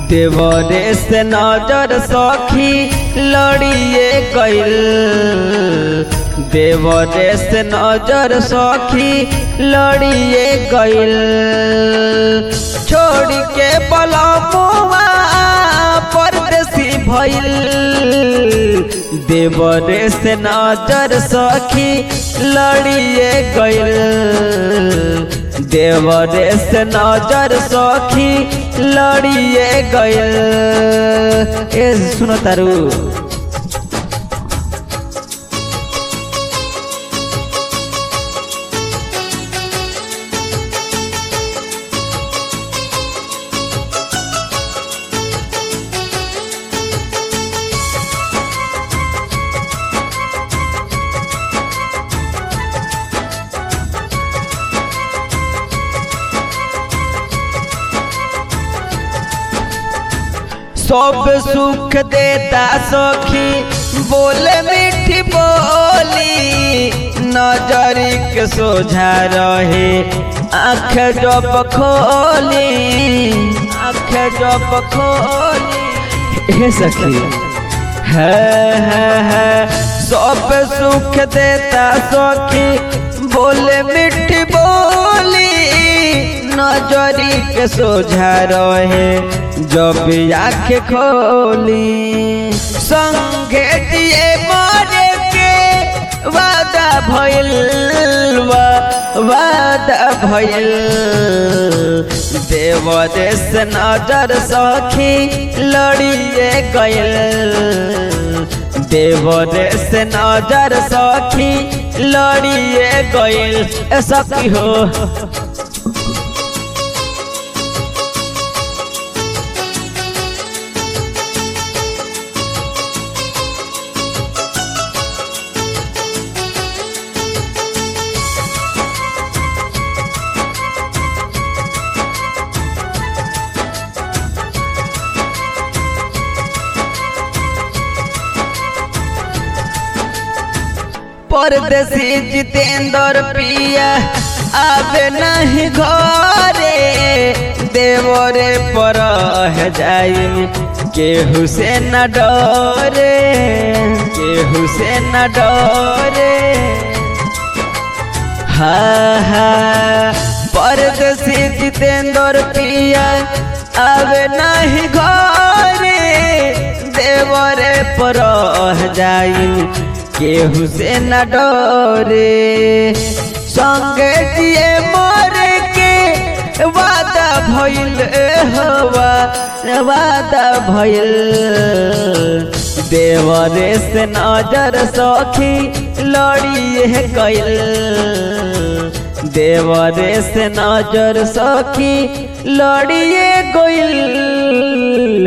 देवरे से नजर सखी लड़िए गइल, देवरे से नजर सखी लड़िए गइल। छोड़ के बलमुआ परदेसी भइल, देवरे से नजर सखी लड़िए गइल, देवरे से नजर सखी लड़िए गइल। ए सुनो तारू सब सुख देता सखी बोले मीठी बोली, नजरी के सोझा रहे आँख जब खोली, आँख जब खोली। हे सखी है सब सुख देता सखी बोले मीठी बोली, नजरी के सोझा रहे जब आँख खोली। संगे दिए मरे के वादा भइल, वादा भइल, देवरे से नजर सखी लड़िए गइल, देवरे से नजर सखी लड़िए गइल। सखी हो परदेसी जितेंद्र पिया आवे नहीं घरे, देवरे पर जाई केहू से न डरे, केहू से न डरे। हाँ परदेसी जितेंद्र पिया आवे नहीं घरे, देवरे पर जाई केहू से न डरे। संगे दिए मरे के वादा भइल, वादा भइल, देवरे से नजर सखी लड़िए गइल, देवरे से नजर सखी लड़िए गइल।